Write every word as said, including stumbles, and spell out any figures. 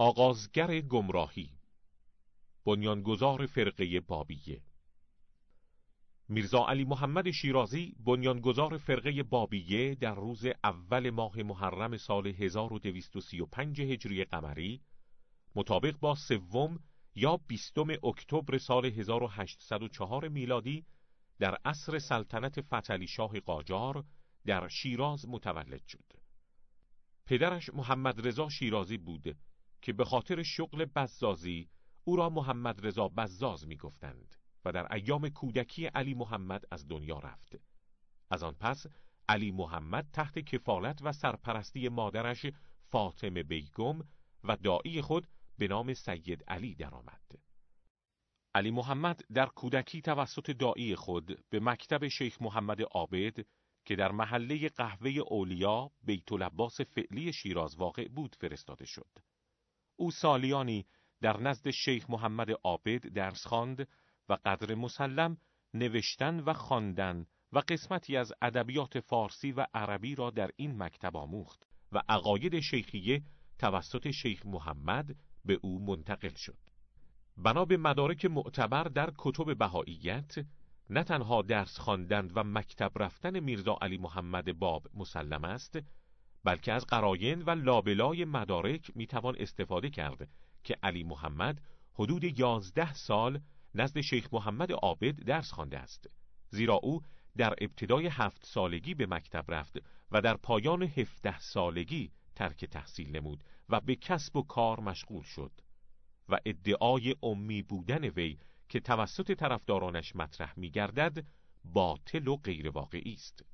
آغازگر گمراهی، بنیانگذار فرقه بابیه. میرزا علی محمد شیرازی، بنیانگذار فرقه بابیه، در روز اول ماه محرم سال هزار و دویست و سی و پنج هجری قمری مطابق با سوم یا بیستم اکتبر سال هزار و هشتصد و چهار میلادی در عصر سلطنت فتحعلی شاه قاجار در شیراز متولد شد. پدرش محمد رضا شیرازی بود که به خاطر شغل بزازی او را محمد رضا بزاز می گفتند و در ایام کودکی علی محمد از دنیا رفت. از آن پس علی محمد تحت کفالت و سرپرستی مادرش فاطمه بیگم و داعی خود به نام سید علی درآمد. علی محمد در کودکی توسط داعی خود به مکتب شیخ محمد عابد که در محله قهوه اولیا بیت العباس فعلی شیراز واقع بود فرستاده شد. او سالیانی در نزد شیخ محمد عابد درس خواند و قدر مسلم نوشتن و خواندن و قسمتی از ادبیات فارسی و عربی را در این مکتب آموخت و عقاید شیخیه توسط شیخ محمد به او منتقل شد. بنا به مدارک معتبر در کتب بهائیت، نه تنها درس خواندن و مکتب رفتن میرزا علی محمد باب مسلم است، بلکه از قراین و لابلای مدارک میتوان استفاده کرد که علی محمد حدود یازده سال نزد شیخ محمد عابد درس خوانده است، زیرا او در ابتدای هفت سالگی به مکتب رفت و در پایان هفده سالگی ترک تحصیل نمود و به کسب و کار مشغول شد و ادعای امی بودن وی که توسط طرفدارانش مطرح می‌گردد باطل و غیر واقعی است.